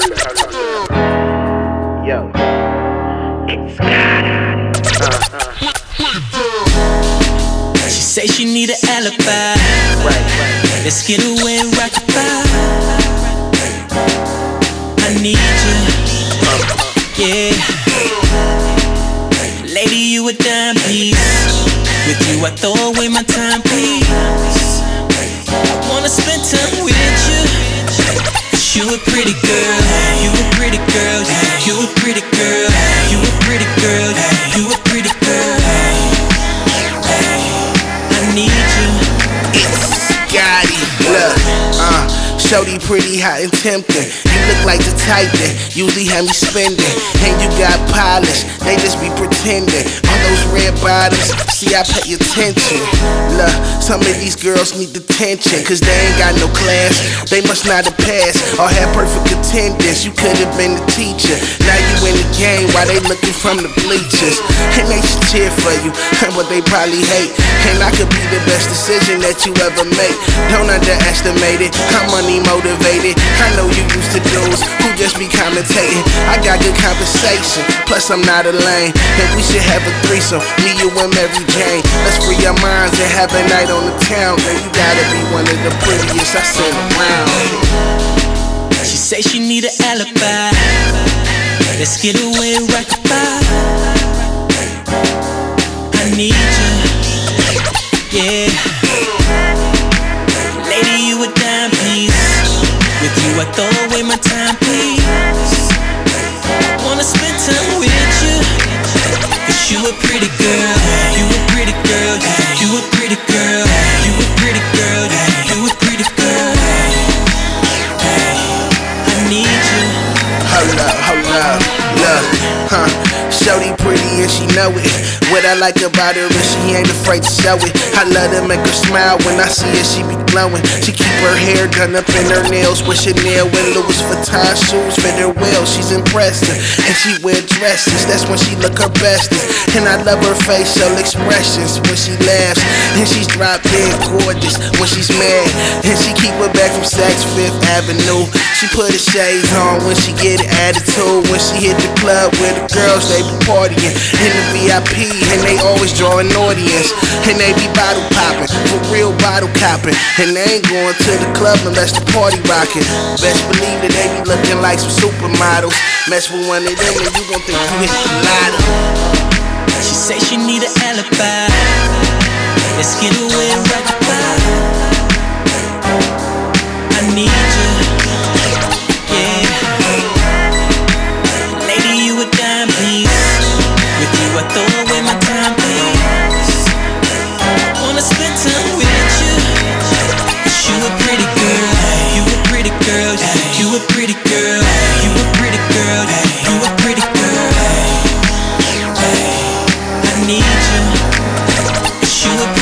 Yo. She say she need an alibi. Let's get away and rock the vibe. I need you, yeah. Lady, you a dime piece. With you I throw away my timepiece. I wanna spend time with you. 'Cause you a pretty girl. You a pretty girl. You a pretty girl. You a pretty girl. You a pretty girl. I need you. It's Gotti, look, shorty pretty hot and tempting. You look like the type that usually have me spending. And you got polish, they just be pretending. All those red bottoms, see I pay attention. Look, some of these girls need attention, 'cause they ain't got no class. They must not have passed or have perfect attendance. You could have been the teacher. Now you in the game while they looking from the bleachers. And they should cheer for you, but they probably hate. And I could be the best decision that you ever make. Don't underestimate it, I'm money motivated. I know you used to dudes who just be commentating. I got good conversation, plus I'm not a lame. And we should have a threesome, me, you, and Mary Jane. Let's free our minds and have a night on the town. Girl, you gotta be one of the prettiest I seen around. She say she need an alibi. Let's get away and rock the vibe. I need you, yeah. Lady, you a dime piece. With you I throw away my timepiece. I wanna spend time with you. 'Cause you a pretty girl. You a pretty girl. You a pretty girl. You a pretty girl. You a pretty girl. I need you. Hold up, look, shorty pretty and she know it. What I like about her is she ain't afraid to show it. I love to make her smile, when I see her she be glowing. She keep her hair done up in her nails with Chanel and Louis Vuitton shoes fit her well. She's impressive and she wear dresses, that's when she look her bestest. And I love her facial expressions when she laughs. And she's drop dead gorgeous when she's mad. And she keep her back from Saks Fifth Avenue. She put her shades on when she get attitude. When she hit the club with the girls, they be partying in the VIP, and they always draw an audience. And they be bottle popping, for real bottle copping. And they ain't going to the club unless the party rocking. Best believe that they be looking like some supermodels. Mess with one of them and you gon' think you hit the lotto. She say she need an alibi. Let's get away and rock the vibe. I need you, yeah. Lady, you a dime piece. With you I throw away my timepiece. I wanna spend time with you. 'Cause you a pretty girl. You a pretty girl. You a pretty girl. You a pretty girl. You a pretty girl. I need you. 'Cause you a